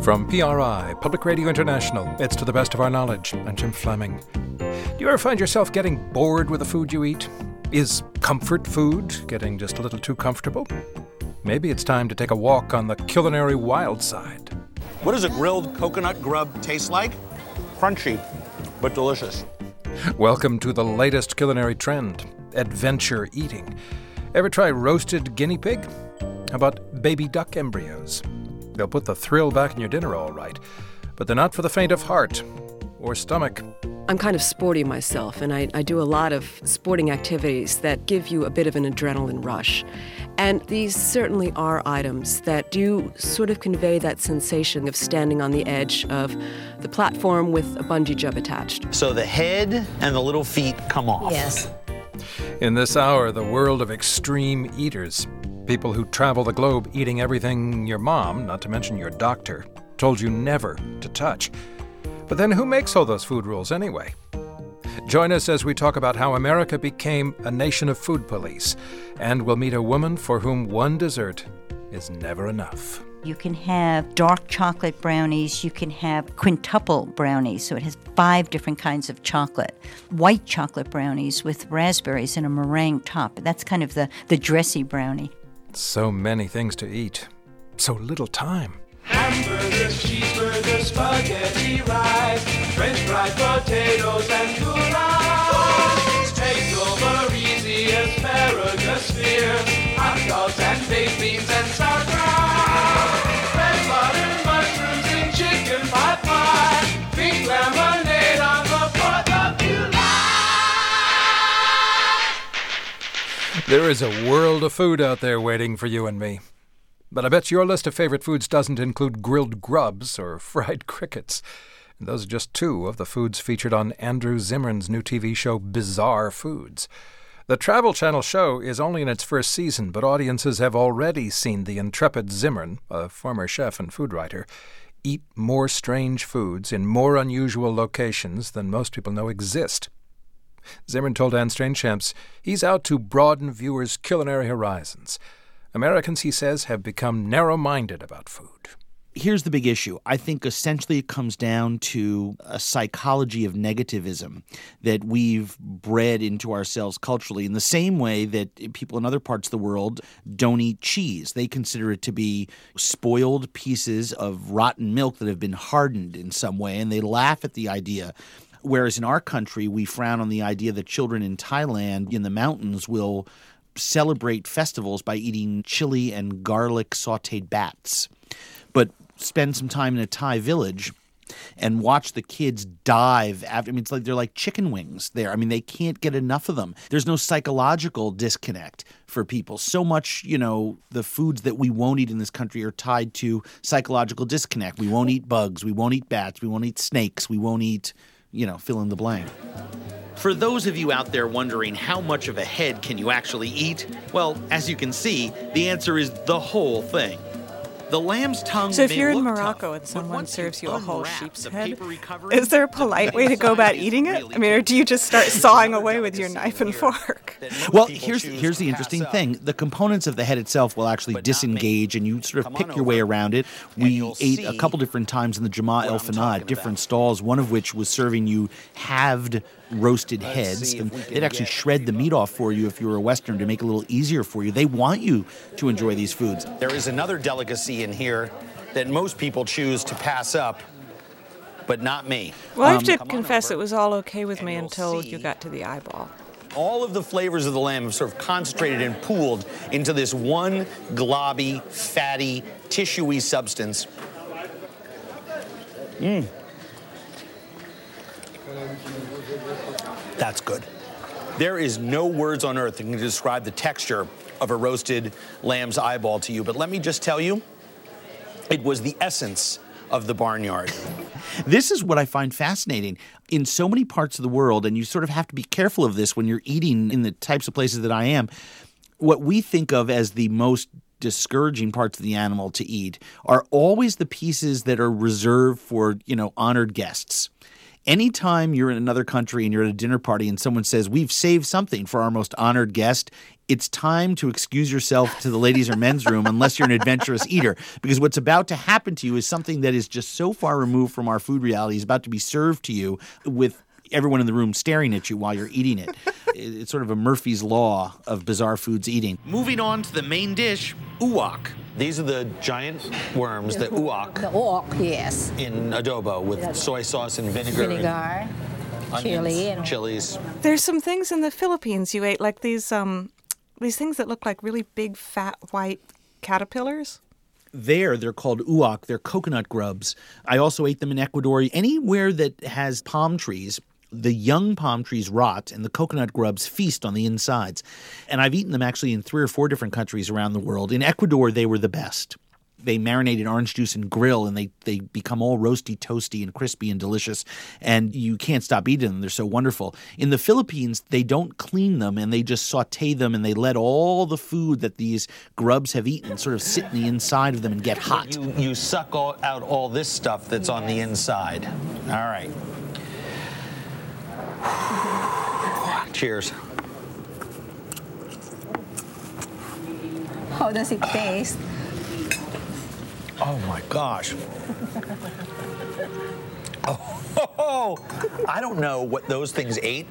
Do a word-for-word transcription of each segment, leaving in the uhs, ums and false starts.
From P R I, Public Radio International, it's To the Best of Our Knowledge. I'm Jim Fleming. Do you ever find yourself getting bored with the food you eat? Is comfort food getting just a little too comfortable? Maybe it's time to take a walk on the culinary wild side. What does a grilled coconut grub taste like? Crunchy, but delicious. Welcome to the latest culinary trend, adventure eating. Ever try roasted guinea pig? How about baby duck embryos? They'll put the thrill back in your dinner all right, but they're not for the faint of heart or stomach. I'm kind of sporty myself, and I, I do a lot of sporting activities that give you a bit of an adrenaline rush. And these certainly are items that do sort of convey that sensation of standing on the edge of the platform with a bungee jump attached. So the head and the little feet come off. Yes. In this hour, the world of extreme eaters. People who travel the globe eating everything your mom, not to mention your doctor, told you never to touch. But then who makes all those food rules anyway? Join us as we talk about how America became a nation of food police, and we'll meet a woman for whom one dessert is never enough. You can have dark chocolate brownies. You can have quintuple brownies, so it has five different kinds of chocolate. White chocolate brownies with raspberries and a meringue top. That's kind of the, the dressy brownie. So many things to eat. So little time. Hamburgers, cheeseburgers, spaghetti, rice, French fried potatoes and goulash, eggs over easy, asparagus spear, hot dogs and baked beans and sauerkraut, red butter, mushrooms and chicken pot pie, pink lemonade on the fourth of July. There is a world of food out there waiting for you and me. But I bet your list of favorite foods doesn't include grilled grubs or fried crickets. And those are just two of the foods featured on Andrew Zimmern's new T V show, Bizarre Foods. The Travel Channel show is only in its first season, but audiences have already seen the intrepid Zimmern, a former chef and food writer, eat more strange foods in more unusual locations than most people know exist. Zimmern told Anne Strainchamps he's out to broaden viewers' culinary horizons. Americans, he says, have become narrow-minded about food. Here's the big issue. I think essentially it comes down to a psychology of negativism that we've bred into ourselves culturally in the same way that people in other parts of the world don't eat cheese. They consider it to be spoiled pieces of rotten milk that have been hardened in some way, and they laugh at the idea. Whereas in our country, we frown on the idea that children in Thailand in the mountains will celebrate festivals by eating chili and garlic sautéed bats. But spend some time in a Thai village and watch the kids dive after. I mean, it's like they're like chicken wings there. I mean, they can't get enough of them. There's no psychological disconnect for people. So much, you know, the foods that we won't eat in this country are tied to psychological disconnect. We won't eat bugs. We won't eat bats. We won't eat snakes. We won't eat, you know, fill in the blank. For those of you out there wondering how much of a head can you actually eat, well, as you can see, the answer is the whole thing. The lamb's tongue So if may you're in look Morocco tough, and someone but once serves you a whole unwrap sheep's the head, papery covering, is there a polite way to go about eating it? I mean, or do you just start sawing away with your knife and fork? Well, here's here's the interesting thing. The components of the head itself will actually disengage, and you sort of pick your way around it. We ate a couple different times in the Jama El Fana at different stalls, one of which was serving you halved roasted heads, and they'd actually shred the meat off for you if you were a Western to make it a little easier for you. They want you to enjoy these foods. There is another delicacy in here that most people choose to pass up, but not me. Well, I have Um, to confess it was all okay with me you'll until see. you got to the eyeball. All of the flavors of the lamb have sort of concentrated and pooled into this one globby, fatty, tissuey substance. Mmm. That's good. There is no words on earth that can describe the texture of a roasted lamb's eyeball to you, but let me just tell you, it was the essence of the barnyard. This is what I find fascinating. In so many parts of the world, and you sort of have to be careful of this when you're eating in the types of places that I am, what we think of as the most discouraging parts of the animal to eat are always the pieces that are reserved for, you know, honored guests. Anytime you're in another country and you're at a dinner party and someone says, we've saved something for our most honored guest, it's time to excuse yourself to the ladies' or men's room unless you're an adventurous eater. Because what's about to happen to you is something that is just so far removed from our food reality is about to be served to you with everyone in the room staring at you while you're eating it. It's sort of a Murphy's Law of bizarre foods eating. Moving on to the main dish, uwak. These are the giant worms, the uwak, The wok, yes. in adobo with soy sauce and vinegar, Vinegar, and onions, chili, and chilies. There's some things in the Philippines you ate, like these um, these things that look like really big, fat, white caterpillars. There, they're called uwak. They're coconut grubs. I also ate them in Ecuador. Anywhere that has palm trees, the young palm trees rot and the coconut grubs feast on the insides. And I've eaten them actually in three or four different countries around the world. In Ecuador, they were the best. They marinate in orange juice and grill, and they, they become all roasty, toasty, and crispy and delicious. And you can't stop eating them. They're so wonderful. In the Philippines, they don't clean them, and they just saute them, and they let all the food that these grubs have eaten sort of sit in the inside of them and get hot. You, you suck all, out all this stuff that's on the inside. All right. Cheers. How does it taste? Oh my gosh. Oh, I don't know what those things ate,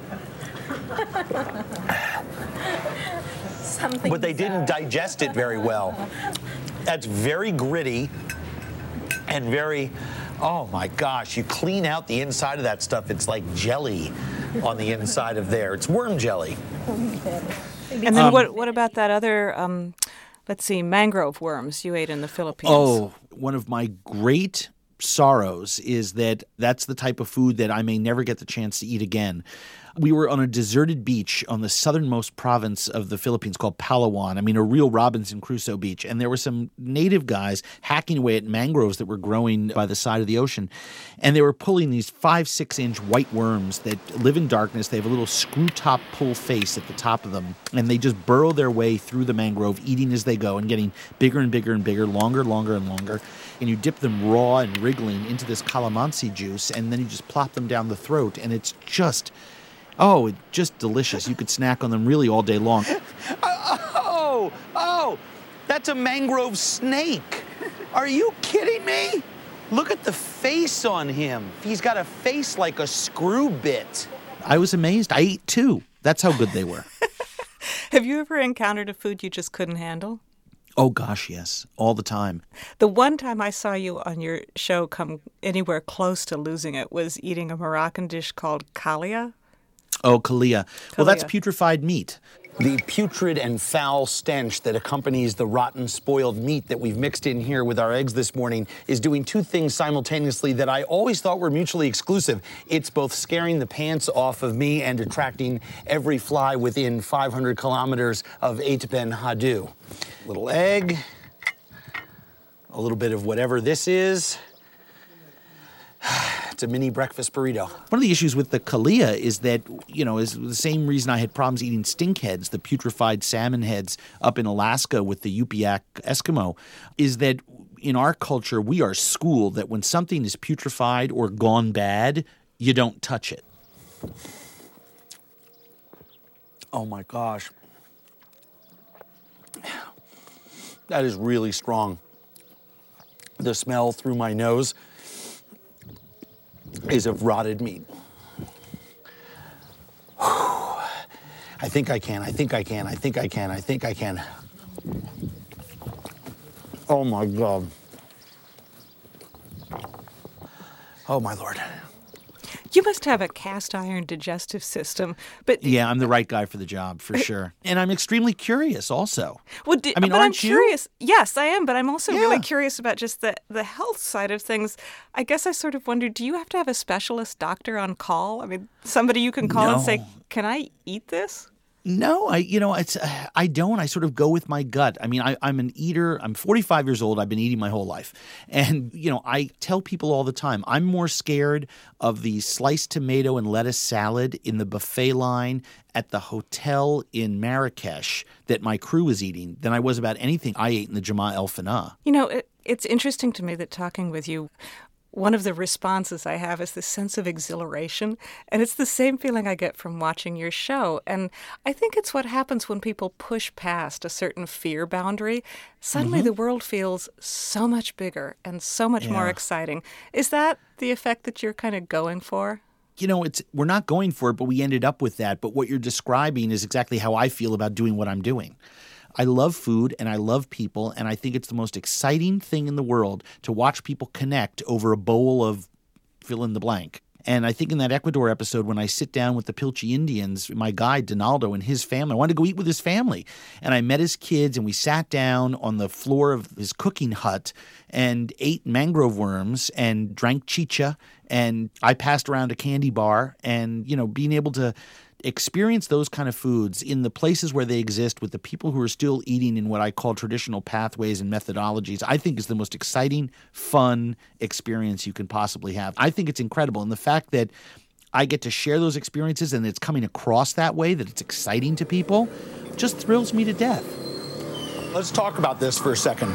Something but they didn't digest it very well. That's very gritty and very, oh my gosh, you clean out the inside of that stuff. It's like jelly on the inside of there. It's worm jelly. And then Um, what what about that other, um, let's see, mangrove worms you ate in the Philippines? Oh, one of my great sorrows is that that's the type of food that I may never get the chance to eat again. We were on a deserted beach on the southernmost province of the Philippines called Palawan. I mean, a real Robinson Crusoe beach. And there were some native guys hacking away at mangroves that were growing by the side of the ocean. And they were pulling these five, six inch white worms that live in darkness. They have a little screw top pull face at the top of them. And they just burrow their way through the mangrove, eating as they go and getting bigger and bigger and bigger, longer, longer and longer. And you dip them raw and wriggling into this calamansi juice, and then you just plop them down the throat. And it's just... Oh, it's just delicious. You could snack on them really all day long. Oh, oh, that's a mangrove snake. Are you kidding me? Look at the face on him. He's got a face like a screw bit. I was amazed. I ate two. That's how good they were. Have you ever encountered a food you just couldn't handle? Oh, gosh, yes. All the time. The one time I saw you on your show come anywhere close to losing it was eating a Moroccan dish called kalia. Oh, kalia. Well, that's Kalia. putrefied meat. The putrid and foul stench that accompanies the rotten, spoiled meat that we've mixed in here with our eggs this morning is doing two things simultaneously that I always thought were mutually exclusive. It's both scaring the pants off of me and attracting every fly within five hundred kilometers of Eight Ben Haddou. Little egg, a little bit of whatever this is. It's a mini breakfast burrito. One of the issues with the kalia is that, you know, is the same reason I had problems eating stink heads, the putrefied salmon heads up in Alaska with the Yupiak Eskimo, is that in our culture, we are schooled that when something is putrefied or gone bad, you don't touch it. Oh my gosh. That is really strong. The smell through my nose is of rotted meat. I think I can, I think I can, I think I can, I think I can. Oh my God. Oh my Lord. You must have a cast iron digestive system, but Yeah, I'm the right guy for the job, for sure. And I'm extremely curious also. well, do, I mean, but I'm aren't you? curious. Yes, I am, but I'm also really Yeah. curious about just the the health side of things. I guess I sort of wonder, do you have to have a specialist doctor on call? I mean, somebody you can call and say, No. "Can I eat this?" No, I you know it's uh, I don't. I sort of go with my gut. I mean, I, I'm an eater. I'm forty-five years old. I've been eating my whole life, and you know, I tell people all the time I'm more scared of the sliced tomato and lettuce salad in the buffet line at the hotel in Marrakesh that my crew was eating than I was about anything I ate in the Jama El Fana. You know, it, it's interesting to me that talking with you, one of the responses I have is this sense of exhilaration. And it's the same feeling I get from watching your show. And I think it's what happens when people push past a certain fear boundary. Suddenly Mm-hmm. the world feels so much bigger and so much more Yeah. exciting. Is that the effect that you're kind of going for? You know, it's we're not going for it, but we ended up with that. But what you're describing is exactly how I feel about doing what I'm doing. I love food and I love people, and I think it's the most exciting thing in the world to watch people connect over a bowl of fill in the blank. And I think in that Ecuador episode, when I sit down with the Pilchi Indians, my guide, Donaldo, and his family, I wanted to go eat with his family. And I met his kids, and we sat down on the floor of his cooking hut and ate mangrove worms and drank chicha. And I passed around a candy bar, and, you know, being able to experience those kind of foods in the places where they exist with the people who are still eating in what I call traditional pathways and methodologies, I think is the most exciting, fun experience you can possibly have. I think it's incredible. And the fact that I get to share those experiences and it's coming across that way, that it's exciting to people, just thrills me to death. Let's talk about this for a second.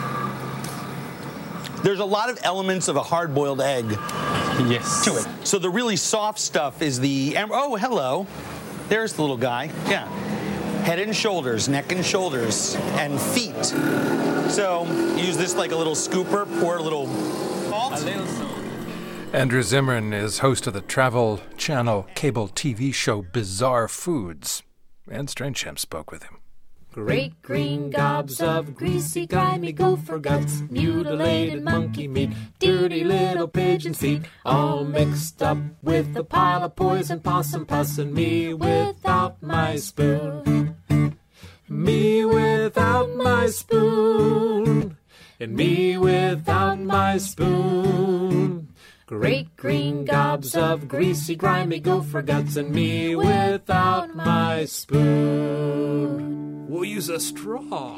There's a lot of elements of a hard-boiled egg Yes. to it. So the really soft stuff is the, oh, hello. There's the little guy. Yeah. Head and shoulders, neck and shoulders, and feet. So use this like a little scooper, pour a little salt. Andrew Zimmern is host of the Travel Channel cable T V show Bizarre Foods, and Strange Champ spoke with him. Great green gobs of greasy, grimy gopher guts, mutilated monkey meat, dirty little pigeon's feet, all mixed up with a pile of poison possum pus, and me without my spoon. Me without my spoon. And me without my spoon. Great green gobs of greasy, grimy gopher guts, and me without my spoon. We'll use a straw.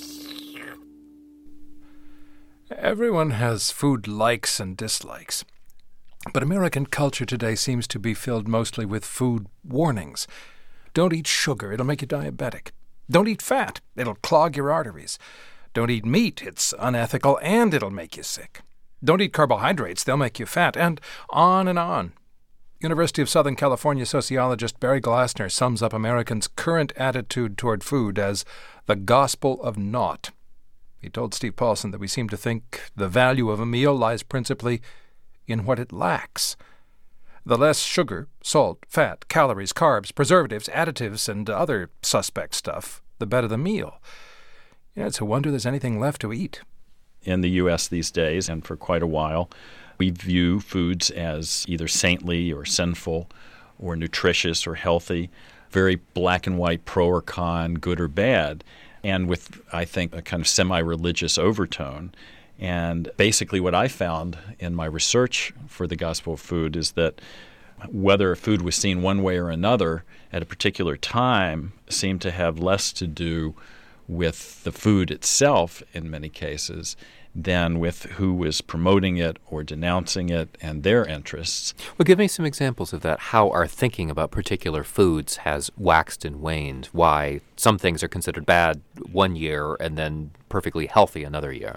Everyone has food likes and dislikes. But American culture today seems to be filled mostly with food warnings. Don't eat sugar, it'll make you diabetic. Don't eat fat, it'll clog your arteries. Don't eat meat, it's unethical and it'll make you sick. Don't eat carbohydrates, they'll make you fat, and on and on. University of Southern California sociologist Barry Glassner sums up Americans' current attitude toward food as the gospel of naught. He told Steve Paulson that we seem to think the value of a meal lies principally in what it lacks. The less sugar, salt, fat, calories, carbs, preservatives, additives, and other suspect stuff, the better the meal. Yeah, it's a wonder there's anything left to eat. In the U S these days, and for quite a while, we view foods as either saintly or sinful or nutritious or healthy, very black and white, pro or con, good or bad, and with, I think, a kind of semi-religious overtone. And basically what I found in my research for the Gospel of Food is that whether a food was seen one way or another at a particular time seemed to have less to do with the food itself in many cases than with who was promoting it or denouncing it and their interests. Well, give me some examples of that, how our thinking about particular foods has waxed and waned, why some things are considered bad one year and then perfectly healthy another year.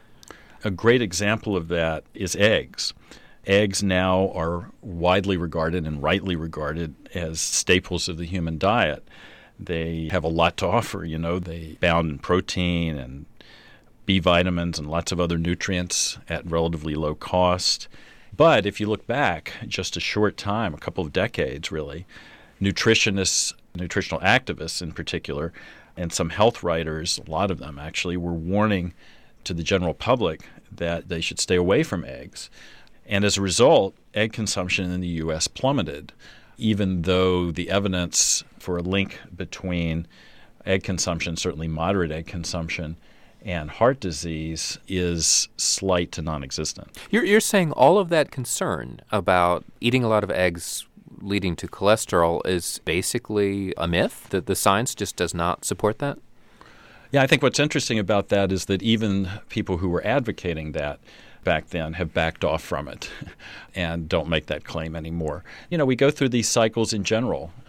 A great example of that is eggs. Eggs now are widely regarded and rightly regarded as staples of the human diet. They have a lot to offer, you know. They abound in protein and B vitamins and lots of other nutrients at relatively low cost. But if you look back just a short time, a couple of decades really, nutritionists, nutritional activists in particular, and some health writers, a lot of them actually, were warning to the general public that they should stay away from eggs. And as a result, egg consumption in the U S plummeted, even though the evidence for a link between egg consumption, certainly moderate egg consumption, and heart disease is slight to non-existent. You're, you're saying all of that concern about eating a lot of eggs leading to cholesterol is basically a myth, that the science just does not support that? Yeah, I think what's interesting about that is that even people who were advocating that back then have backed off from it and don't make that claim anymore. You know, we go through these cycles in general.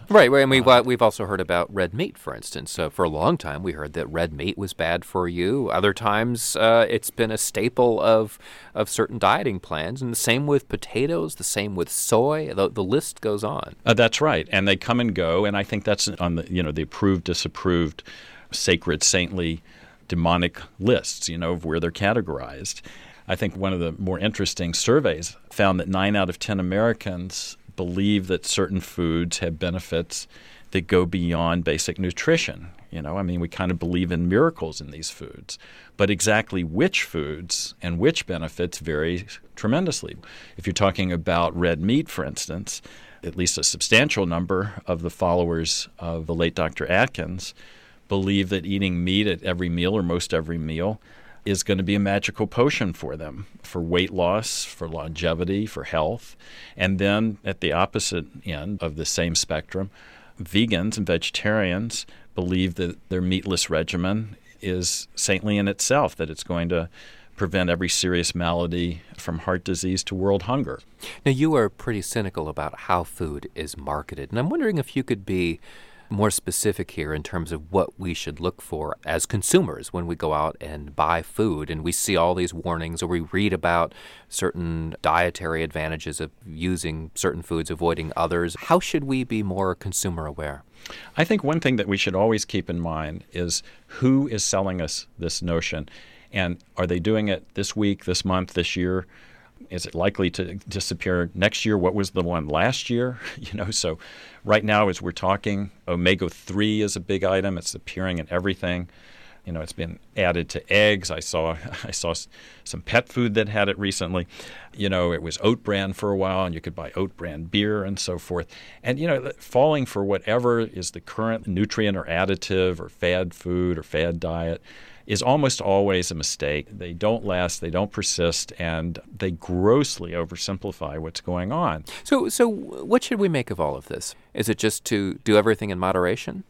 Right, and we've, uh, we've also heard about red meat, for instance. So for a long time, we heard that red meat was bad for you. Other times, uh, it's been a staple of of certain dieting plans. And the same with potatoes, the same with soy. The, the list goes on. Uh, that's right, and they come and go. And I think that's on the you know the approved, disapproved, sacred, saintly, demonic lists. You know of where they're categorized. I think one of the more interesting surveys found that nine out of ten Americans believe that certain foods have benefits that go beyond basic nutrition. You know, I mean, we kind of believe in miracles in these foods, but exactly which foods and which benefits vary tremendously. If you're talking about red meat, for instance, at least a substantial number of the followers of the late Doctor Atkins believe that eating meat at every meal or most every meal is going to be a magical potion for them, for weight loss, for longevity, for health. And then at the opposite end of the same spectrum, vegans and vegetarians believe that their meatless regimen is saintly in itself, that it's going to prevent every serious malady from heart disease to world hunger. Now, you are pretty cynical about how food is marketed, and I'm wondering if you could be more specific here in terms of what we should look for as consumers when we go out and buy food and we see all these warnings or we read about certain dietary advantages of using certain foods, avoiding others. How should we be more consumer aware? I think one thing that we should always keep in mind is who is selling us this notion, and are they doing it this week, this month, this year? Is it likely to disappear next year? What was the one last year? You know, so right now as we're talking, omega three is a big item. It's appearing in everything. You know, it's been added to eggs. I saw I saw some pet food that had it recently. You know, it was oat bran for a while, and you could buy oat bran beer and so forth. And, you know, falling for whatever is the current nutrient or additive or fad food or fad diet is almost always a mistake. They don't last, they don't persist, and they grossly oversimplify what's going on. So so what should we make of all of this? Is it just to do everything in moderation?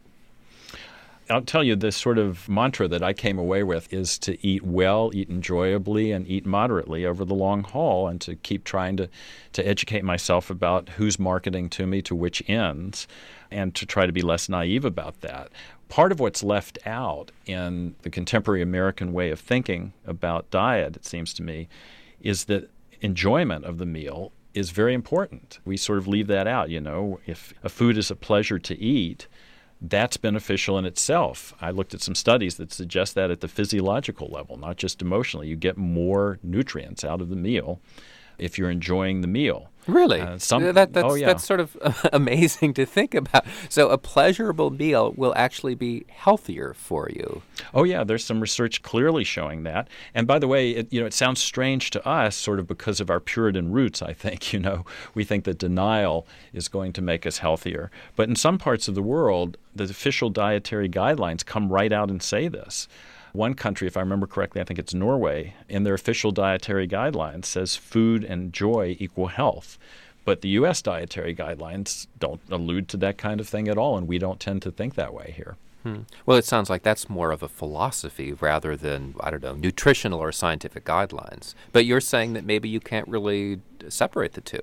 I'll tell you, this sort of mantra that I came away with is to eat well, eat enjoyably, and eat moderately over the long haul, and to keep trying to, to educate myself about who's marketing to me to which ends, and to try to be less naive about that. Part of what's left out in the contemporary American way of thinking about diet, it seems to me, is that enjoyment of the meal is very important. We sort of leave that out, you know. If a food is a pleasure to eat, that's beneficial in itself. I looked at some studies that suggest that at the physiological level, not just emotionally. You get more nutrients out of the meal if you're enjoying the meal. Really? Uh, some, that, that's, oh, yeah. that's sort of amazing to think about. So a pleasurable meal will actually be healthier for you. Oh, yeah. There's some research clearly showing that. And by the way, it, you know, it sounds strange to us sort of because of our Puritan roots, I think. You know, we think that denial is going to make us healthier. But in some parts of the world, the official dietary guidelines come right out and say this. One country, if I remember correctly, I think it's Norway, in their official dietary guidelines says food and joy equal health. But the U S dietary guidelines don't allude to that kind of thing at all, and we don't tend to think that way here. Hmm. Well, it sounds like that's more of a philosophy rather than, I don't know, nutritional or scientific guidelines. But you're saying that maybe you can't really separate the two.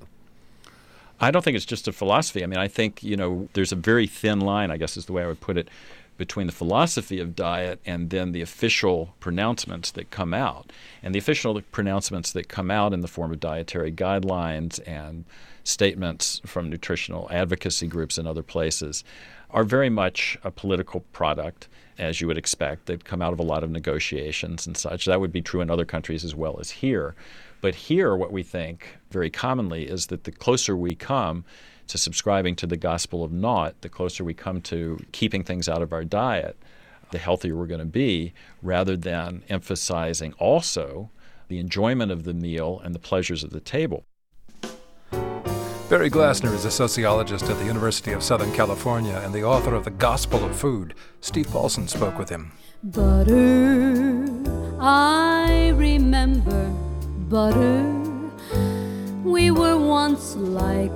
I don't think it's just a philosophy. I mean, I think, you know, there's a very thin line, I guess is the way I would put it, between the philosophy of diet and then the official pronouncements that come out. And the official pronouncements that come out in the form of dietary guidelines and statements from nutritional advocacy groups and other places are very much a political product, as you would expect. They've come out of a lot of negotiations and such. That would be true in other countries as well as here. But here, what we think very commonly is that the closer we come to subscribing to the gospel of naught, the closer we come to keeping things out of our diet, the healthier we're going to be, rather than emphasizing also the enjoyment of the meal and the pleasures of the table. Barry Glassner is a sociologist at the University of Southern California and the author of The Gospel of Food. Steve Paulson spoke with him. Butter, I remember butter. We were once like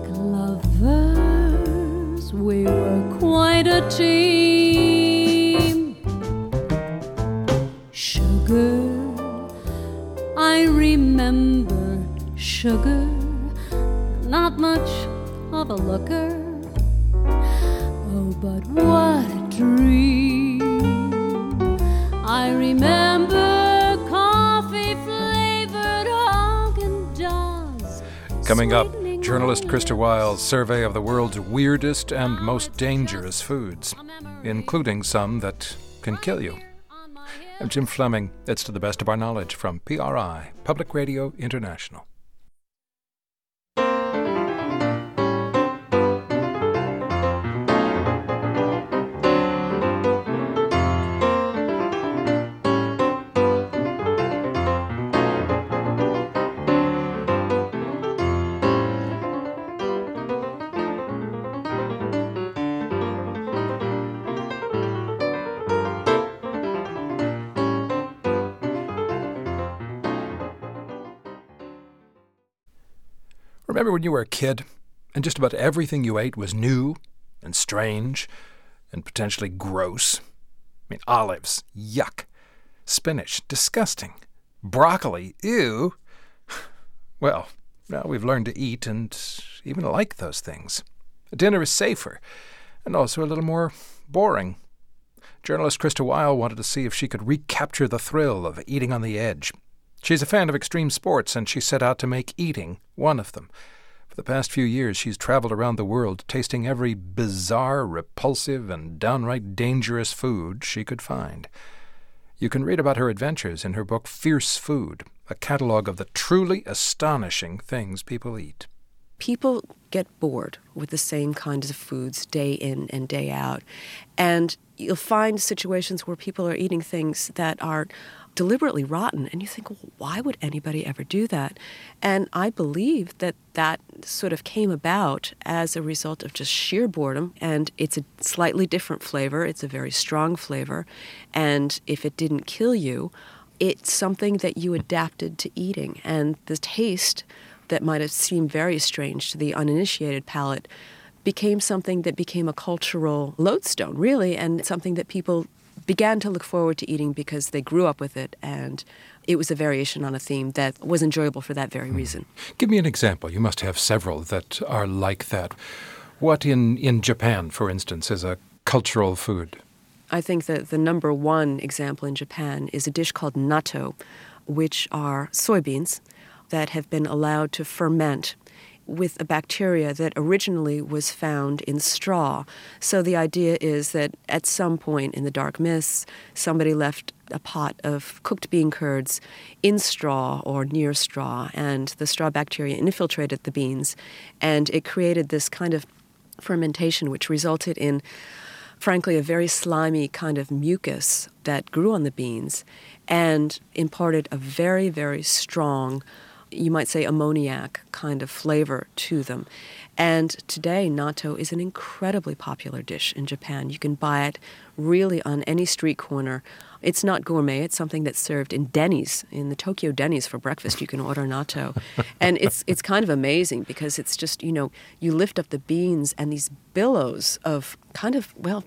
lovers, we were quite a team. Sugar, I remember sugar, not much of a looker, but what a dream. I remember coffee-flavored Haagen-Dazs. Coming up, journalist Krista Wiles' survey of the world's weirdest and most dangerous foods, including some that can kill you. I'm Jim Fleming. It's To the Best of Our Knowledge from P R I, Public Radio International. Remember when you were a kid and just about everything you ate was new and strange and potentially gross? I mean, olives, yuck. Spinach, disgusting. Broccoli, ew. Well, now we've learned to eat and even like those things. Dinner is safer and also a little more boring. Journalist Krista Wiles wanted to see if she could recapture the thrill of eating on the edge. She's a fan of extreme sports, and she set out to make eating one of them. For the past few years, she's traveled around the world, tasting every bizarre, repulsive, and downright dangerous food she could find. You can read about her adventures in her book Fierce Food, a catalog of the truly astonishing things people eat. People get bored with the same kinds of foods day in and day out. And you'll find situations where people are eating things that are deliberately rotten, and you think, well, why would anybody ever do that? And I believe that that sort of came about as a result of just sheer boredom, and it's a slightly different flavor. It's a very strong flavor, and if it didn't kill you, it's something that you adapted to eating, and the taste that might have seemed very strange to the uninitiated palate became something that became a cultural lodestone, really, and something that people began to look forward to eating because they grew up with it, and it was a variation on a theme that was enjoyable for that very reason. Give me an example. You must have several that are like that. What in, in Japan, for instance, is a cultural food? I think that the number one example in Japan is a dish called natto, which are soybeans that have been allowed to ferment with a bacteria that originally was found in straw. So the idea is that at some point in the dark mists, somebody left a pot of cooked bean curds in straw or near straw, and the straw bacteria infiltrated the beans, and it created this kind of fermentation which resulted in, frankly, a very slimy kind of mucus that grew on the beans and imparted a very, very strong, you might say, ammoniac kind of flavor to them. And today, natto is an incredibly popular dish in Japan. You can buy it really on any street corner. It's not gourmet. It's something that's served in Denny's, in the Tokyo Denny's for breakfast. You can order natto. And it's it's kind of amazing because it's just, you know, you lift up the beans and these billows of kind of, well,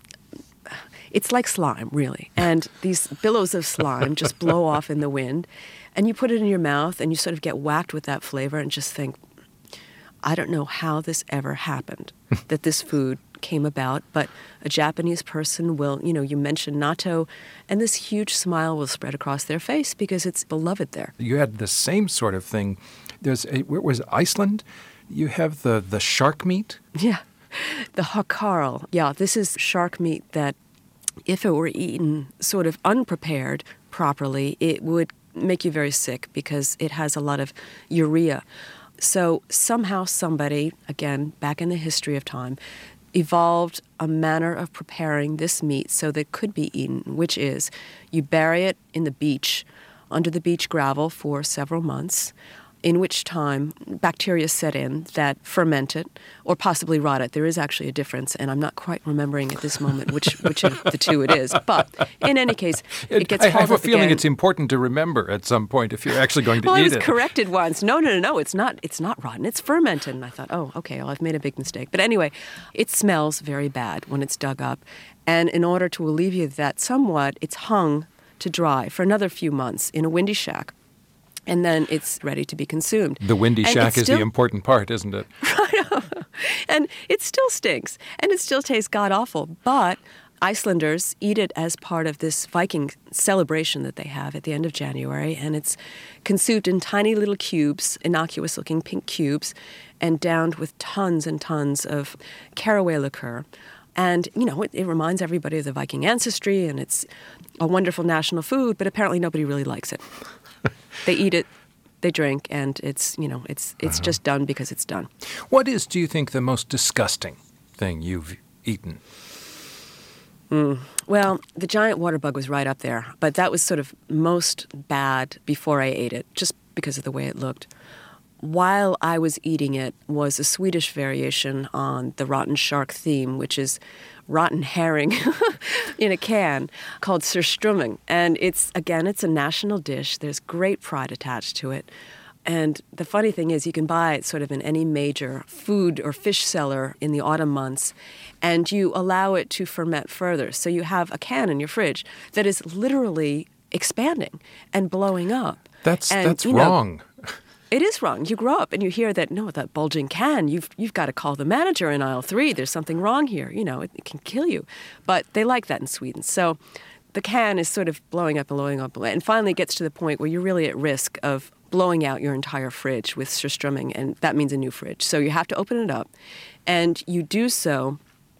it's like slime, really. And these billows of slime just blow off in the wind. And you put it in your mouth and you sort of get whacked with that flavor and just think, I don't know how this ever happened, that this food came about, but a Japanese person will, you know, you mention natto, and this huge smile will spread across their face because it's beloved there. You had the same sort of thing. There's a, where was it, Iceland? You have the, the shark meat? Yeah, the hakarl. Yeah, this is shark meat that if it were eaten sort of unprepared properly, it would make you very sick because it has a lot of urea. So somehow somebody, again, back in the history of time, evolved a manner of preparing this meat so that it could be eaten, which is you bury it in the beach, under the beach gravel for several months, in which time bacteria set in that ferment it or possibly rot it. There is actually a difference, and I'm not quite remembering at this moment which which of the two it is. But in any case, it gets I hauled have a up feeling again. It's important to remember at some point if you're actually going to well, eat I was it. corrected once. No, no, no, no. It's not. It's not rotten. It's fermented. And I thought, oh, okay. Well, I've made a big mistake. But anyway, it smells very bad when it's dug up, and in order to alleviate that somewhat, it's hung to dry for another few months in a windy shack. And then it's ready to be consumed. The windy And shack it's is still, the important part, isn't it? And it still stinks, and it still tastes god-awful, but Icelanders eat it as part of this Viking celebration that they have at the end of January, and it's consumed in tiny little cubes, innocuous-looking pink cubes, and downed with tons and tons of caraway liqueur. And, you know, it, it reminds everybody of the Viking ancestry, and it's a wonderful national food, but apparently nobody really likes it. They eat it, they drink, and it's, you know, it's it's uh-huh. just done because it's done. What is, do you think, the most disgusting thing you've eaten? Mm. Well, the giant water bug was right up there, but that was sort of most bad before I ate it, just because of the way it looked. While I was eating it was a Swedish variation on the rotten shark theme, which is rotten herring in a can, called surströmming. And it's, again, it's a national dish. There's great pride attached to it. And the funny thing is you can buy it sort of in any major food or fish seller in the autumn months, and you allow it to ferment further. So you have a can in your fridge that is literally expanding and blowing up. That's and, that's you know, wrong. It is wrong. You grow up and you hear that, no, that bulging can, you've you've got to call the manager in aisle three. There's something wrong here. You know, it, it can kill you. But they like that in Sweden. So the can is sort of blowing up and blowing up. And finally it gets to the point where you're really at risk of blowing out your entire fridge with surströmming, and that means a new fridge. So you have to open it up, and you do so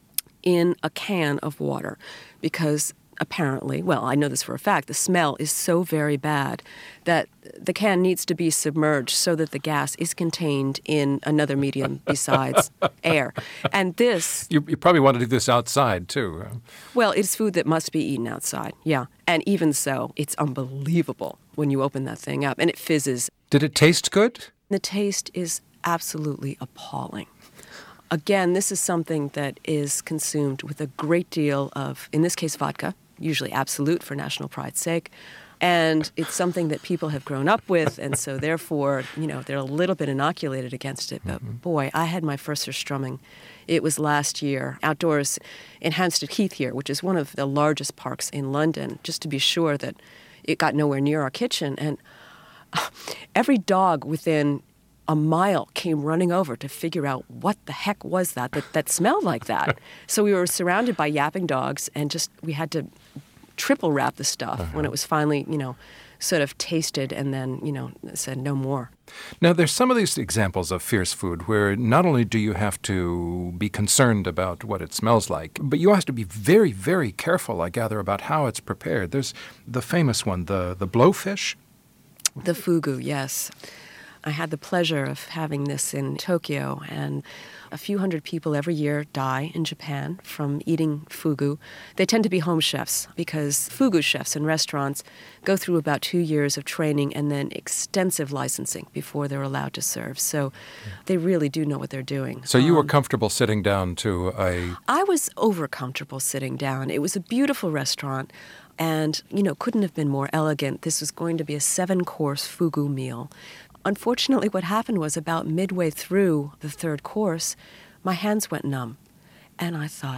in a can of water because apparently, well, I know this for a fact, the smell is so very bad that the can needs to be submerged so that the gas is contained in another medium besides air. And this... You, you probably want to do this outside, too. Well, it's food that must be eaten outside, yeah. And even so, it's unbelievable when you open that thing up, and it fizzes. Did it taste good? The taste is absolutely appalling. Again, this is something that is consumed with a great deal of, in this case, vodka, usually Absolute for national pride's sake. And it's something that people have grown up with, and so therefore, you know, they're a little bit inoculated against it. But mm-hmm. boy, I had my first surströmming. It was last year, outdoors in Hampstead Heath here, which is one of the largest parks in London, just to be sure that it got nowhere near our kitchen. And every dog within a mile came running over to figure out what the heck was that that, that smelled like that. So we were surrounded by yapping dogs, and just we had to triple wrap the stuff uh-huh. when it was finally, you know, sort of tasted and then, you know, said no more. Now, there's some of these examples of fierce food where not only do you have to be concerned about what it smells like, but you have to be very, very careful, I gather, about how it's prepared. There's the famous one, the, the blowfish. The fugu, yes. I had the pleasure of having this in Tokyo, and a few hundred people every year die in Japan from eating fugu. They tend to be home chefs because fugu chefs in restaurants go through about two years of training and then extensive licensing before they're allowed to serve. So they really do know what they're doing. So you um, were comfortable sitting down to a... I was over-comfortable sitting down. It was a beautiful restaurant. And, you know, couldn't have been more elegant. This was going to be a seven-course fugu meal. Unfortunately, what happened was about midway through the third course, my hands went numb. And I thought,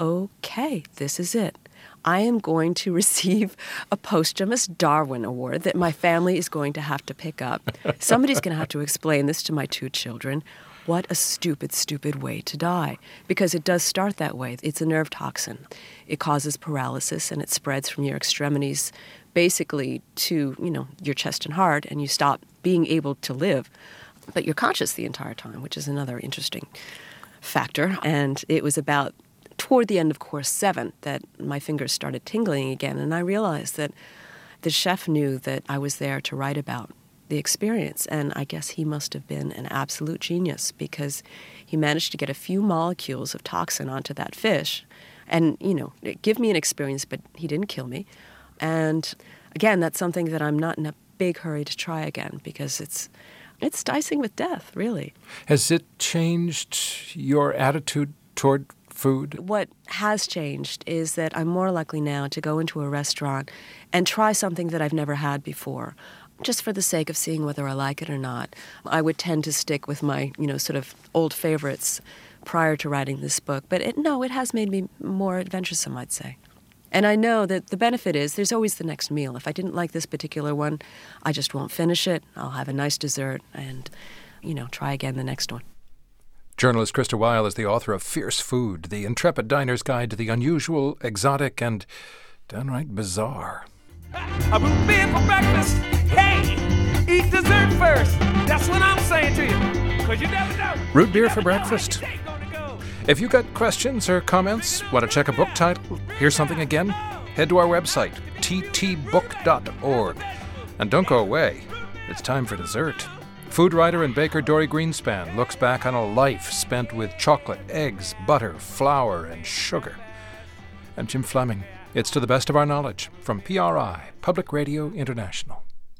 okay, this is it. I am going to receive a posthumous Darwin Award that my family is going to have to pick up. Somebody's going to have to explain this to my two children. What a stupid, stupid way to die. Because it does start that way. It's a nerve toxin. It causes paralysis, and it spreads from your extremities basically to, you know, your chest and heart, and you stop being able to live. But you're conscious the entire time, which is another interesting factor. And it was about toward the end of course seven that my fingers started tingling again, and I realized that the chef knew that I was there to write about the experience, and I guess he must have been an absolute genius because he managed to get a few molecules of toxin onto that fish and, you know, give me an experience, but he didn't kill me. And again, that's something that I'm not in a big hurry to try again because it's it's dicing with death, really. Has it changed your attitude toward food? What has changed is that I'm more likely now to go into a restaurant and try something that I've never had before, just for the sake of seeing whether I like it or not. I would tend to stick with my, you know, sort of old favorites prior to writing this book. But it, no, it has made me more adventuresome, I'd say. And I know that the benefit is there's always the next meal. If I didn't like this particular one, I just won't finish it. I'll have a nice dessert and, you know, try again the next one. Journalist Krista Weil is the author of Fierce Food, the intrepid diner's guide to the unusual, exotic, and downright bizarre. A root beer for breakfast. Hey, eat dessert first. That's what I'm saying to you. Because you never know. Root beer for breakfast. If you got questions or comments, want to check a book title, hear something again, head to our website, t t book dot org. And don't go away. It's time for dessert. Food writer and baker Dory Greenspan looks back on a life spent with chocolate, eggs, butter, flour, and sugar. I'm Jim Fleming. It's To the Best of Our Knowledge from P R I, Public Radio International.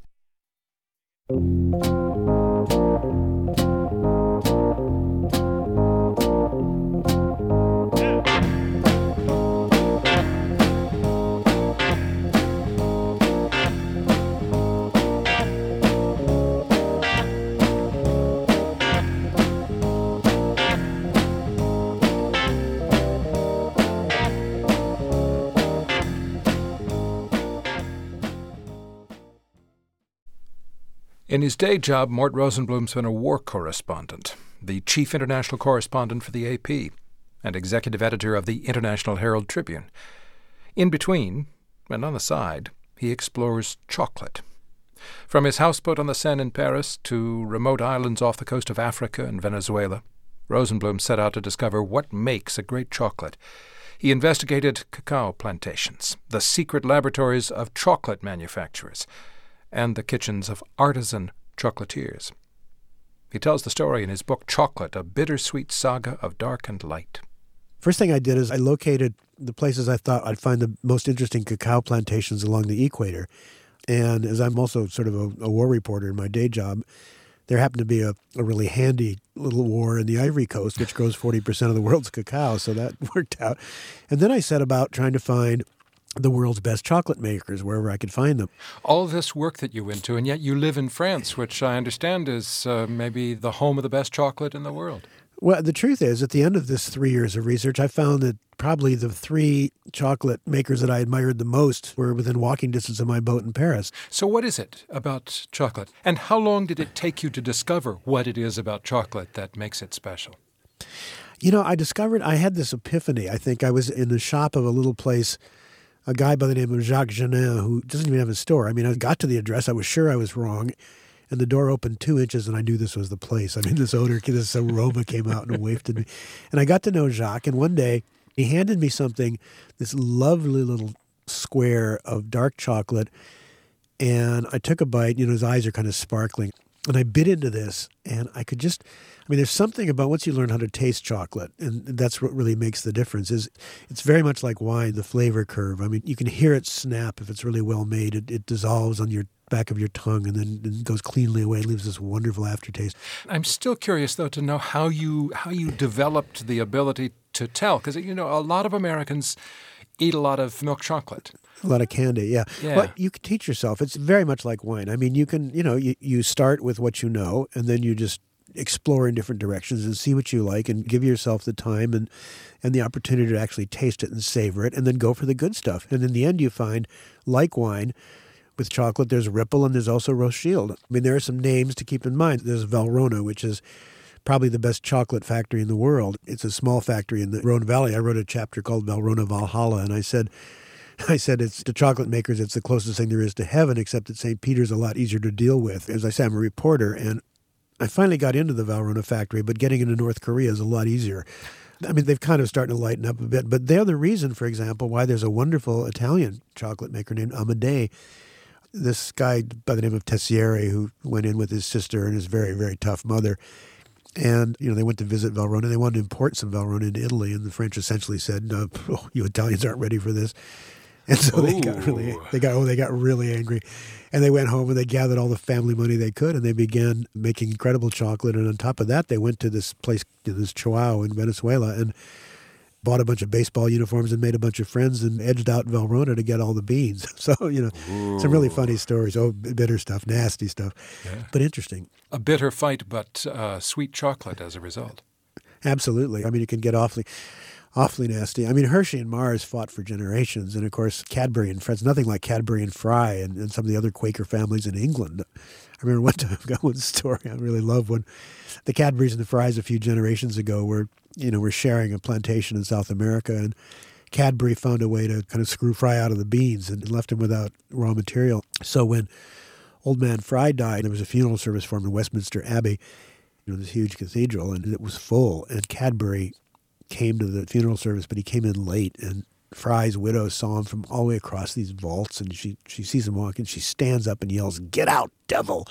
In his day job, Mort Rosenblum's been a war correspondent, the chief international correspondent for the A P, and executive editor of the International Herald Tribune. In between, and on the side, he explores chocolate. From his houseboat on the Seine in Paris to remote islands off the coast of Africa and Venezuela, Rosenblum set out to discover what makes a great chocolate. He investigated cacao plantations, the secret laboratories of chocolate manufacturers, and the kitchens of artisan chocolatiers. He tells the story in his book Chocolate, a bittersweet saga of dark and light. First thing I did is I located the places I thought I'd find the most interesting cacao plantations along the equator. And as I'm also sort of a, a war reporter in my day job, there happened to be a, a really handy little war in the Ivory Coast, which grows forty percent of the world's cacao, so that worked out. And then I set about trying to find the world's best chocolate makers, wherever I could find them. All this work that you went to, and yet you live in France, which I understand is uh, maybe the home of the best chocolate in the world. Well, the truth is, at the end of this three years of research, I found that probably the three chocolate makers that I admired the most were within walking distance of my boat in Paris. So what is it about chocolate? And how long did it take you to discover what it is about chocolate that makes it special? You know, I discovered, I had this epiphany. I think I was in the shop of a little place, a guy by the name of Jacques Genin, who doesn't even have a store. I mean, I got to the address. I was sure I was wrong. And the door opened two inches, and I knew this was the place. I mean, this odor, this aroma came out and wafted me. And I got to know Jacques, and one day he handed me something, this lovely little square of dark chocolate, and I took a bite. You know, his eyes are kind of sparkling. And I bit into this, and I could just, I mean, there's something about once you learn how to taste chocolate, and that's what really makes the difference, is it's very much like wine, the flavor curve. I mean, you can hear it snap if it's really well made. It, it dissolves on your back of your tongue and then it goes cleanly away. It leaves this wonderful aftertaste. I'm still curious, though, to know how you how you developed the ability to tell, because, you know, a lot of Americans eat a lot of milk chocolate. A lot of candy, yeah. yeah. Well, you can teach yourself. It's very much like wine. I mean, you can, you know, you, you start with what you know, and then you just explore in different directions and see what you like and give yourself the time and, and the opportunity to actually taste it and savor it, and then go for the good stuff. And in the end, you find, like wine, with chocolate, there's Ripple and there's also Rothschild. I mean, there are some names to keep in mind. There's Valrhona, which is probably the best chocolate factory in the world. It's a small factory in the Rhone Valley. I wrote a chapter called Valrhona Valhalla, and I said, I said it's to chocolate makers, it's the closest thing there is to heaven, except that Saint Peter's a lot easier to deal with. As I say, I'm a reporter, and I finally got into the Valrhona factory, but getting into North Korea is a lot easier. I mean, they've kind of starting to lighten up a bit, but they're the reason, for example, why there's a wonderful Italian chocolate maker named Amedei. This guy by the name of Tessieri, who went in with his sister and his very, very tough mother. And, you know, they went to visit Valrhona. They wanted to import some Valrhona into Italy. And the French essentially said, no, oh, you Italians aren't ready for this. And so Ooh. they got really, they got, oh, they got really angry. And they went home and they gathered all the family money they could. And they began making incredible chocolate. And on top of that, they went to this place, this Chihuahua in Venezuela, and bought a bunch of baseball uniforms and made a bunch of friends and edged out Valrhona to get all the beans. So, you know, Ooh. Some really funny stories. Oh, bitter stuff, nasty stuff, yeah. but interesting. A bitter fight, but uh, sweet chocolate as a result. Absolutely. I mean, it can get awfully, awfully nasty. I mean, Hershey and Mars fought for generations, and of course, Cadbury and Friends, nothing like Cadbury and Fry and, and some of the other Quaker families in England. I remember one time, I've got one story I really love when the Cadburys and the Frys a few generations ago were, you know, were sharing a plantation in South America, and Cadbury found a way to kind of screw Fry out of the beans and left him without raw material. So when old man Fry died, there was a funeral service for him in Westminster Abbey, you know, this huge cathedral, and it was full, and Cadbury came to the funeral service, but he came in late, and Fry's widow saw him from all the way across these vaults, and she, she sees him walking. She stands up and yells, "Get out, devil!"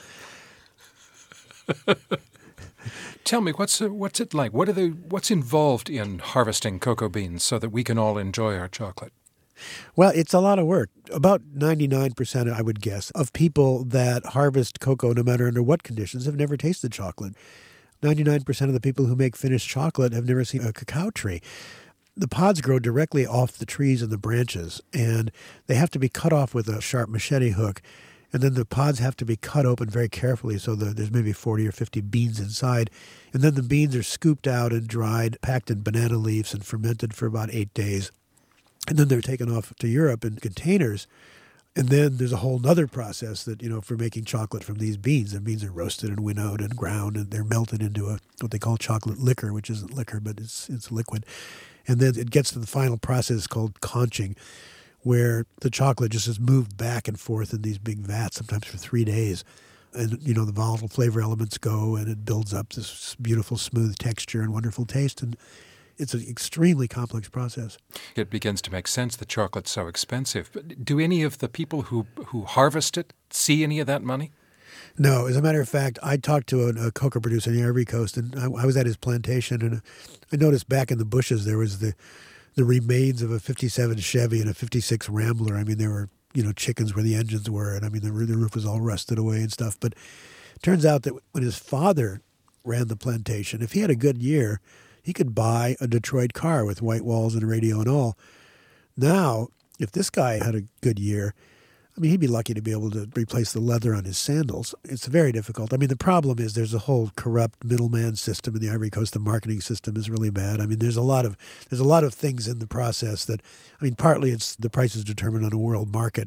Tell me, what's uh, what's it like? What are the what's involved in harvesting cocoa beans so that we can all enjoy our chocolate? Well, it's a lot of work. About ninety-nine percent, I would guess, of people that harvest cocoa, no matter under what conditions, have never tasted chocolate. ninety-nine percent of the people who make finished chocolate have never seen a cacao tree. The pods grow directly off the trees and the branches, and they have to be cut off with a sharp machete hook. And then the pods have to be cut open very carefully so that there's maybe forty or fifty beans inside. And then the beans are scooped out and dried, packed in banana leaves and fermented for about eight days. And then they're taken off to Europe in containers. And then there's a whole other process that, you know, for making chocolate from these beans. The beans are roasted and winnowed and ground, and they're melted into a what they call chocolate liquor, which isn't liquor, but it's it's liquid. And then it gets to the final process called conching, where the chocolate just is moved back and forth in these big vats, sometimes for three days. And, you know, the volatile flavor elements go, and it builds up this beautiful, smooth texture and wonderful taste. And it's an extremely complex process. It begins to make sense that chocolate's so expensive. But do any of the people who, who harvest it see any of that money? No. As a matter of fact, I talked to a, a cocoa producer in the Ivory Coast, and I, I was at his plantation, and I noticed back in the bushes there was the the remains of a fifty-seven Chevy and a fifty-six Rambler. I mean, there were, you know, chickens where the engines were, and I mean, the, the roof was all rusted away and stuff. But it turns out that when his father ran the plantation, if he had a good year, he could buy a Detroit car with white walls and a radio and all. Now, if this guy had a good year, I mean, he'd be lucky to be able to replace the leather on his sandals. It's very difficult. I mean, the problem is there's a whole corrupt middleman system in the Ivory Coast. The marketing system is really bad. I mean, there's a lot of there's a lot of things in the process that, I mean, partly it's the price is determined on a world market.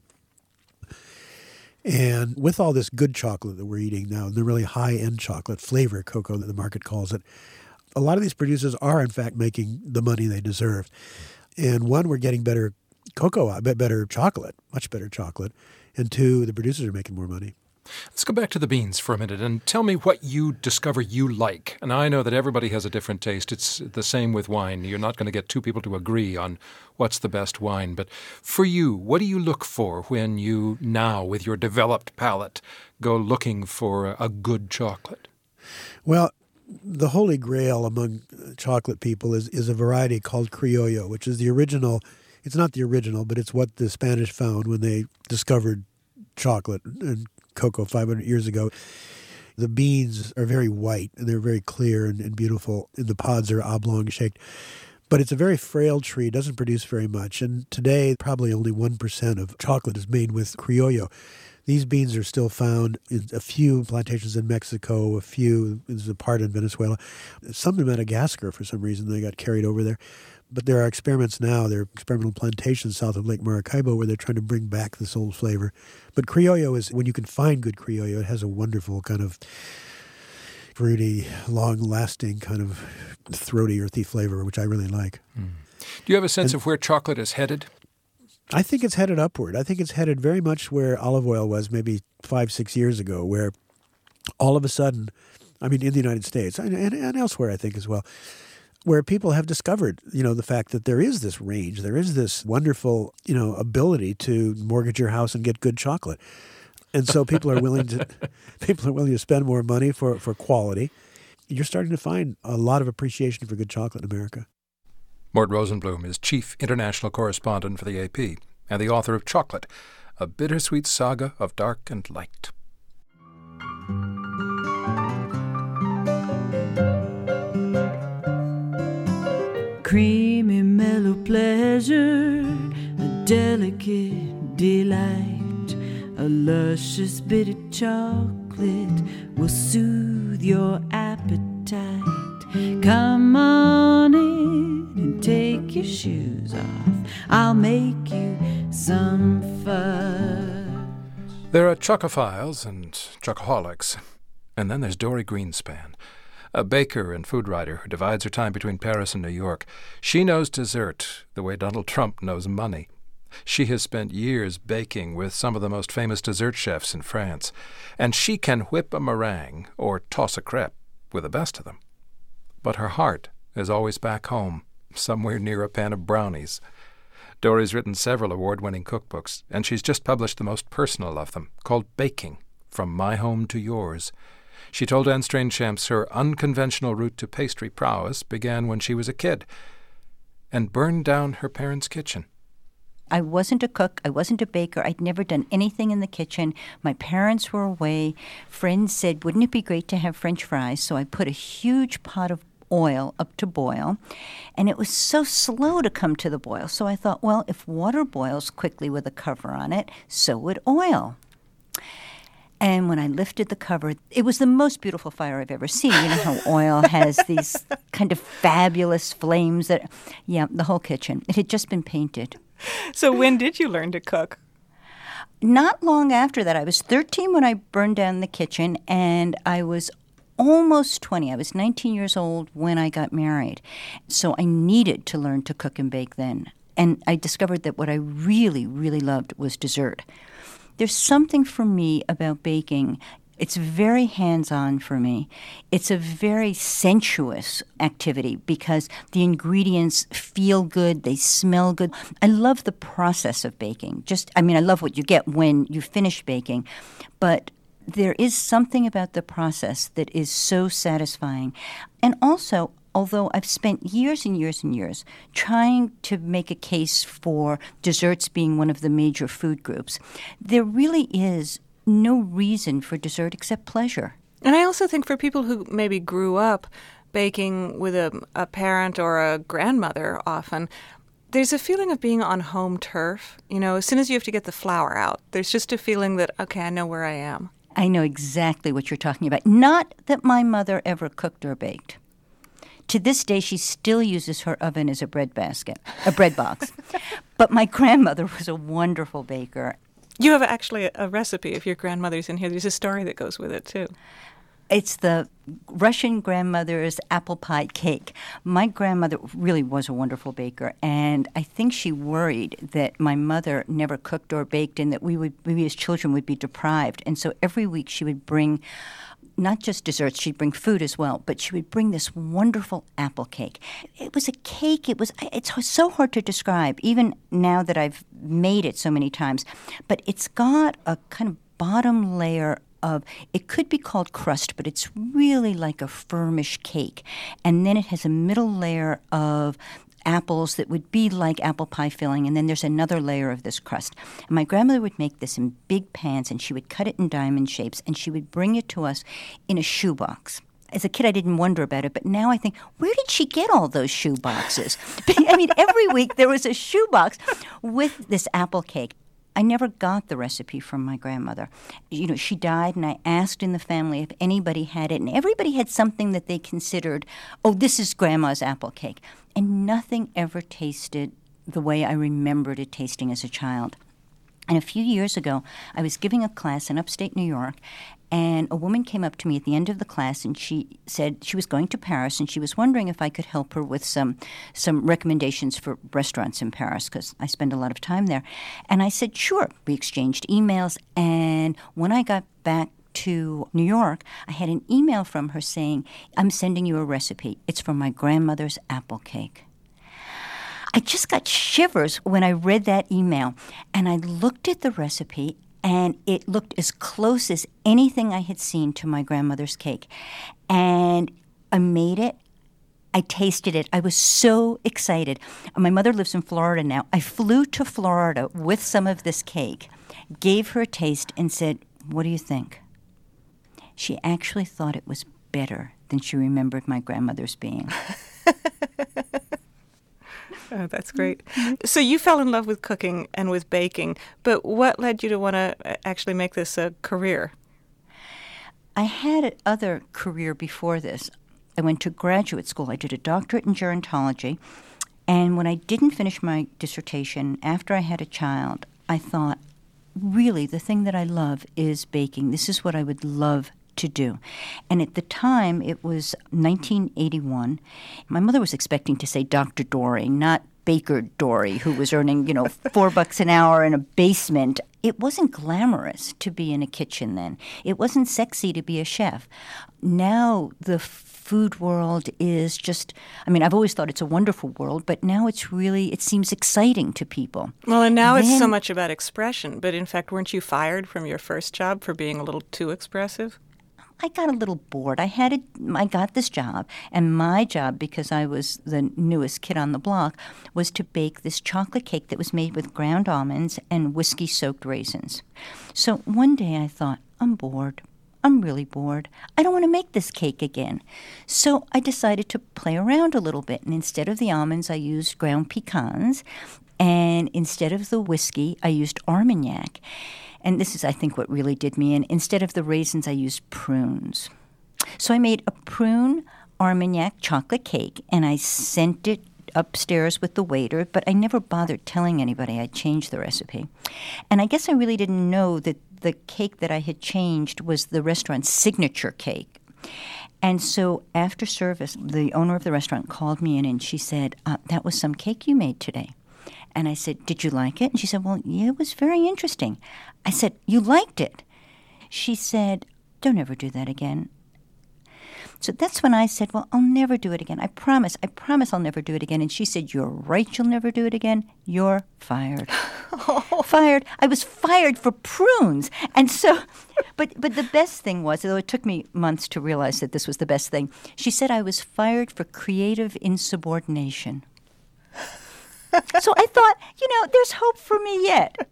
And with all this good chocolate that we're eating now, the really high-end chocolate, flavor cocoa that the market calls it, a lot of these producers are, in fact, making the money they deserve. And one, we're getting better cocoa, better chocolate, much better chocolate. And two, the producers are making more money. Let's go back to the beans for a minute and tell me what you discover you like. And I know that everybody has a different taste. It's the same with wine. You're not going to get two people to agree on what's the best wine. But for you, what do you look for when you now, with your developed palate, go looking for a good chocolate? Well, the holy grail among chocolate people is, is a variety called Criollo, which is the original. It's not the original, but it's what the Spanish found when they discovered chocolate and cocoa five hundred years ago. The beans are very white, and they're very clear and, and beautiful, and the pods are oblong-shaped. But it's a very frail tree. It doesn't produce very much. And today, probably only one percent of chocolate is made with Criollo. These beans are still found in a few plantations in Mexico, a few, there's a part in Venezuela, some in Madagascar for some reason. They got carried over there. But there are experiments now, there are experimental plantations south of Lake Maracaibo where they're trying to bring back this old flavor. But Criollo is, when you can find good Criollo, it has a wonderful kind of fruity, long-lasting kind of throaty, earthy flavor, which I really like. Mm. Do you have a sense and, of where chocolate is headed? I think it's headed upward. I think it's headed very much where olive oil was maybe five, six years ago, where all of a sudden, I mean, in the United States and, and, and elsewhere, I think as well, where people have discovered, you know, the fact that there is this range, there is this wonderful, you know, ability to mortgage your house and get good chocolate. And so people are willing to people are willing to spend more money for, for quality. You're starting to find a lot of appreciation for good chocolate in America. Mort Rosenblum is chief international correspondent for the A P and the author of Chocolate, a bittersweet saga of dark and light. Creamy mellow pleasure, a delicate delight, a luscious bit of chocolate will soothe your appetite. Come on in and take your shoes off. I'll make you some fudge. There are Chuckophiles and Chuckaholics. And then there's Dory Greenspan, a baker and food writer who divides her time between Paris and New York. She knows dessert the way Donald Trump knows money. She has spent years baking with some of the most famous dessert chefs in France, and she can whip a meringue or toss a crepe with the best of them. But her heart is always back home, somewhere near a pan of brownies. Dory's written several award-winning cookbooks, and she's just published the most personal of them, called Baking, From My Home to Yours. She told Anne Strainchamps her unconventional route to pastry prowess began when she was a kid and burned down her parents' kitchen. I wasn't a cook. I wasn't a baker. I'd never done anything in the kitchen. My parents were away. Friends said, wouldn't it be great to have French fries? So I put a huge pot of oil up to boil, and it was so slow to come to the boil. So I thought, well, if water boils quickly with a cover on it, so would oil. And when I lifted the cover, it was the most beautiful fire I've ever seen. You know how oil has these kind of fabulous flames that, yeah, the whole kitchen. It had just been painted. So when did you learn to cook? Not long after that. I was thirteen when I burned down the kitchen, and I was almost twenty. I was nineteen years old when I got married. So I needed to learn to cook and bake then. And I discovered that what I really, really loved was dessert. There's something for me about baking. It's very hands-on for me. It's a very sensuous activity because the ingredients feel good, they smell good. I love the process of baking. Just, I mean, I love what you get when you finish baking, but there is something about the process that is so satisfying. And also, although I've spent years and years and years trying to make a case for desserts being one of the major food groups, there really is no reason for dessert except pleasure. And I also think for people who maybe grew up baking with a, a parent or a grandmother often, there's a feeling of being on home turf. You know, as soon as you have to get the flour out, there's just a feeling that, okay, I know where I am. I know exactly what you're talking about. Not that my mother ever cooked or baked. To this day, she still uses her oven as a bread basket, a bread box. But my grandmother was a wonderful baker. You have actually a recipe if your grandmother's in here. There's a story that goes with it, too. It's the Russian grandmother's apple pie cake. My grandmother really was a wonderful baker, and I think she worried that my mother never cooked or baked and that we would, we as children would be deprived. And so every week she would bring not just desserts, she'd bring food as well, but she would bring this wonderful apple cake. It was a cake. It was, it's so hard to describe, even now that I've made it so many times. But it's got a kind of bottom layer of, it could be called crust, but it's really like a firmish cake. And then it has a middle layer of apples that would be like apple pie filling, and then there's another layer of this crust. And my grandmother would make this in big pans, and she would cut it in diamond shapes, and she would bring it to us in a shoebox. As a kid, I didn't wonder about it, but now I think, where did she get all those shoe boxes? I mean, every week there was a shoebox with this apple cake. I never got the recipe from my grandmother. You know, she died, and I asked in the family if anybody had it, and everybody had something that they considered, oh, this is Grandma's apple cake. And nothing ever tasted the way I remembered it tasting as a child. And a few years ago, I was giving a class in upstate New York, and a woman came up to me at the end of the class, and she said she was going to Paris, and she was wondering if I could help her with some some recommendations for restaurants in Paris, because I spend a lot of time there. And I said, sure. We exchanged emails, and when I got back to New York, I had an email from her saying, I'm sending you a recipe. It's from my grandmother's apple cake. I just got shivers when I read that email, and I looked at the recipe, and it looked as close as anything I had seen to my grandmother's cake. And I made it. I tasted it. I was so excited. My mother lives in Florida now. I flew to Florida with some of this cake, gave her a taste, and said, what do you think? She actually thought it was better than she remembered my grandmother's being. Oh, that's great. So you fell in love with cooking and with baking, but what led you to want to actually make this a career? I had another career before this. I went to graduate school. I did a doctorate in gerontology. And when I didn't finish my dissertation, after I had a child, I thought, really, the thing that I love is baking. This is what I would love to do. And at the time, it was nineteen eighty-one. My mother was expecting to say Doctor Dory, not Baker Dory, who was earning, you know, four bucks an hour in a basement. It wasn't glamorous to be in a kitchen then. It wasn't sexy to be a chef. Now the food world is just, I mean, I've always thought it's a wonderful world, but now it's really, it seems exciting to people. Well, and now then, it's so much about expression. But in fact, weren't you fired from your first job for being a little too expressive? I got a little bored. I had it. I got this job, and my job, because I was the newest kid on the block, was to bake this chocolate cake that was made with ground almonds and whiskey-soaked raisins. So one day I thought, I'm bored. I'm really bored. I don't want to make this cake again. So I decided to play around a little bit, and instead of the almonds, I used ground pecans, and instead of the whiskey, I used Armagnac. And this is, I think, what really did me in. Instead of the raisins, I used prunes. So I made a prune Armagnac chocolate cake, and I sent it upstairs with the waiter, but I never bothered telling anybody I changed the recipe. And I guess I really didn't know that the cake that I had changed was the restaurant's signature cake. And so after service, the owner of the restaurant called me in, and she said, uh, that was some cake you made today. And I said, did you like it? And she said, well, yeah, it was very interesting. I said, you liked it? She said, don't ever do that again. So that's when I said, well, I'll never do it again. I promise. I promise I'll never do it again. And she said, you're right, you'll never do it again. You're fired. Oh. Fired. I was fired for prunes. And so, but but the best thing was, although it took me months to realize that this was the best thing, she said I was fired for creative insubordination. So I thought, you know, there's hope for me yet.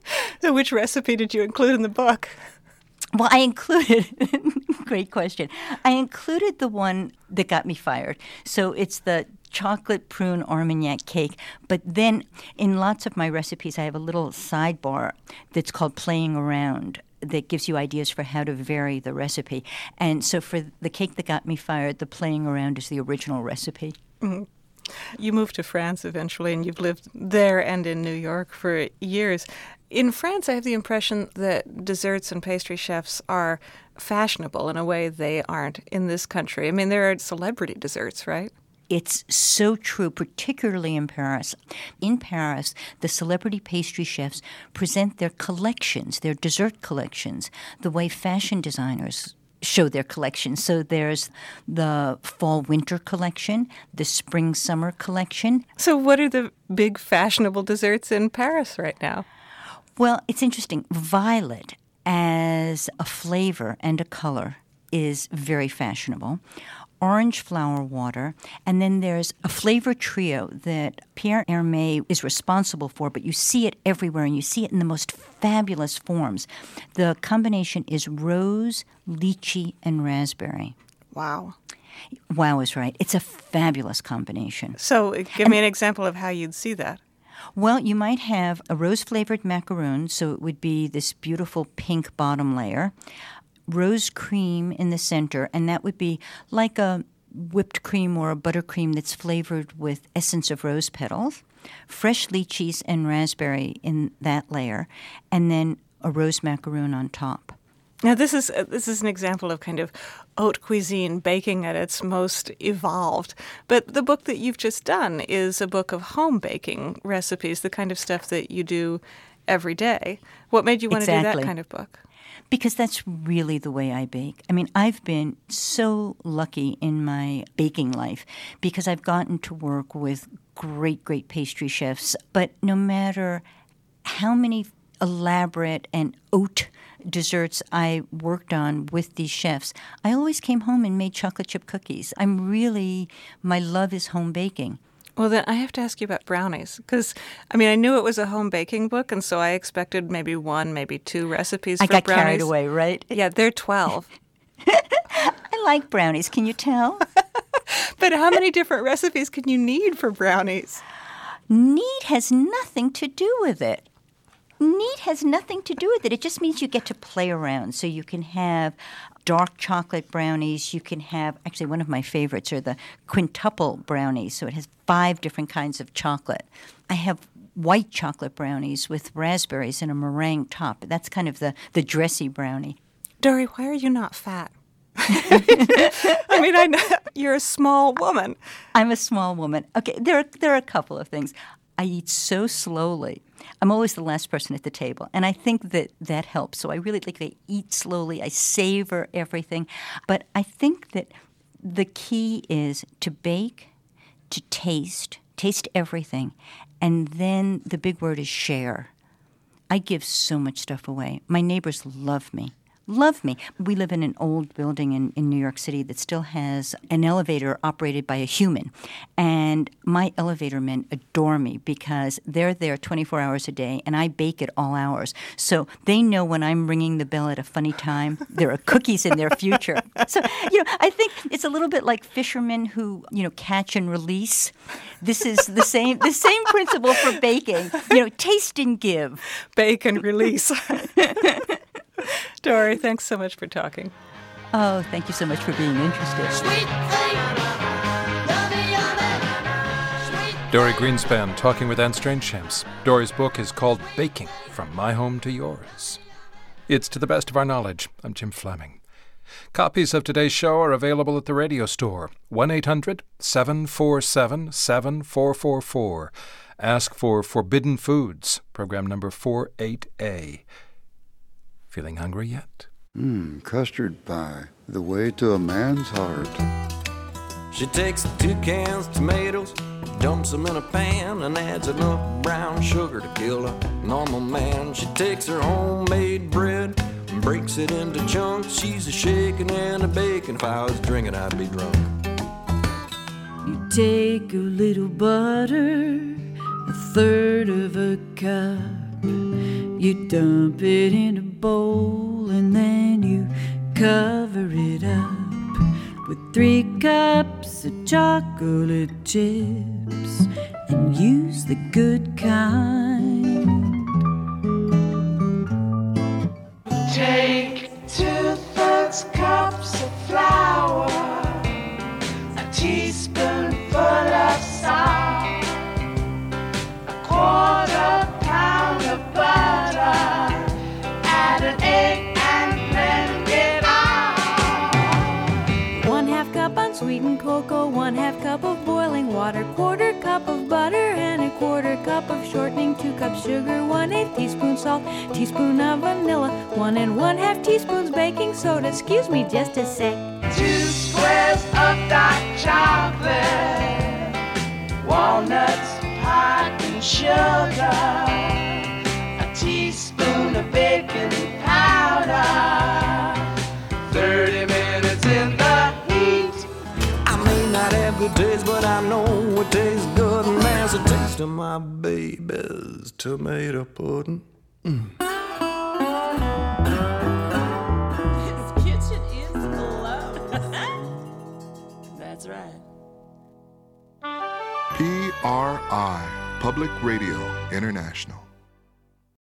So which recipe did you include in the book? Well, I included, great question, I included the one that got me fired. So it's the chocolate prune Armagnac cake. But then in lots of my recipes, I have a little sidebar that's called Playing Around that gives you ideas for how to vary the recipe. And so for the cake that got me fired, the Playing Around is the original recipe. Mm-hmm. You moved to France eventually, and you've lived there and in New York for years. In France, I have the impression that desserts and pastry chefs are fashionable in a way they aren't in this country. I mean, there are celebrity desserts, right? It's so true, particularly in Paris. In Paris, the celebrity pastry chefs present their collections, their dessert collections, the way fashion designers show their collections. So there's the fall-winter collection, the spring-summer collection. So what are the big fashionable desserts in Paris right now? Well, it's interesting. Violet as a flavor and a color is very fashionable. Orange flower water, and then there's a flavor trio that Pierre Hermé is responsible for, but you see it everywhere, and you see it in the most fabulous forms. The combination is rose, lychee, and raspberry. Wow. Wow is right. It's a fabulous combination. So give and, me an example of how you'd see that. Well, you might have a rose-flavored macaroon, so it would be this beautiful pink bottom layer, rose cream in the center, and that would be like a whipped cream or a buttercream that's flavored with essence of rose petals, fresh lychees and raspberry in that layer, and then a rose macaroon on top. Now, this is uh, this is an example of kind of haute cuisine, baking at its most evolved. But the book that you've just done is a book of home baking recipes, the kind of stuff that you do every day. What made you want exactly. to do that kind of book? Because that's really the way I bake. I mean, I've been so lucky in my baking life because I've gotten to work with great, great pastry chefs. But no matter how many elaborate and haute desserts I worked on with these chefs, I always came home and made chocolate chip cookies. I'm really, my love is home baking. Well, then I have to ask you about brownies because, I mean, I knew it was a home baking book, and so I expected maybe one, maybe two recipes I for got brownies. carried away, right? Yeah, they're twelve. I like brownies. Can you tell? But how many different recipes can you need for brownies? Need has nothing to do with it. Need has nothing to do with it. It just means you get to play around. So you can have dark chocolate brownies. You can have, actually one of my favorites are the quintuple brownies. So it has five different kinds of chocolate. I have white chocolate brownies with raspberries and a meringue top. That's kind of the, the dressy brownie. Dory, why are you not fat? I mean, I know you're a small woman. I'm a small woman. Okay, there are, there are a couple of things. I eat so slowly. I'm always the last person at the table, and I think that that helps. So I really like to eat slowly. I savor everything. But I think that the key is to bake, to taste, taste everything, and then the big word is share. I give so much stuff away. My neighbors love me. Love me. We live in an old building in, in New York City that still has an elevator operated by a human. And my elevator men adore me because they're there twenty-four hours a day and I bake at all hours. So they know when I'm ringing the bell at a funny time, there are cookies in their future. So, you know, I think it's a little bit like fishermen who, you know, catch and release. This is the same the same principle for baking. You know, taste and give. Bake and release. Dory, thanks so much for talking. Oh, thank you so much for being interested. Sweet thing, yummy, yummy. Dory Greenspan talking with Anne Strainchamps. Dory's book is called Baking, From My Home to Yours. It's To the Best of Our Knowledge. I'm Jim Fleming. Copies of today's show are available at the radio store, one eight hundred seven four seven seven four four four. Ask for Forbidden Foods, program number four eight A. Feeling hungry yet? Mmm, custard pie, the way to a man's heart. She takes two cans of tomatoes, dumps them in a pan, and adds enough brown sugar to kill a normal man. She takes her homemade bread and breaks it into chunks. She's a shaking and a baking. If I was drinking, I'd be drunk. You take a little butter, a third of a cup. You dump it in a bowl and then you cover it up with three cups of chocolate chips and use the good kind. Take two-thirds cups of flour, a teaspoonful of salt, a quarter pound of butter, add an egg and blend it all. One half cup unsweetened cocoa, one half cup of boiling water, quarter cup of butter and a quarter cup of shortening, two cups sugar, one eighth teaspoon salt, teaspoon of vanilla, one and one half teaspoons baking soda. Excuse me just a sec. Two squares of dark chocolate, walnuts, piping sugar, a teaspoon of baking powder, thirty minutes in the heat. I may not have good taste, but I know it tastes good, and there's a taste of my baby's tomato pudding. Mm. His kitchen is closed. That's right. P R I, Public Radio International.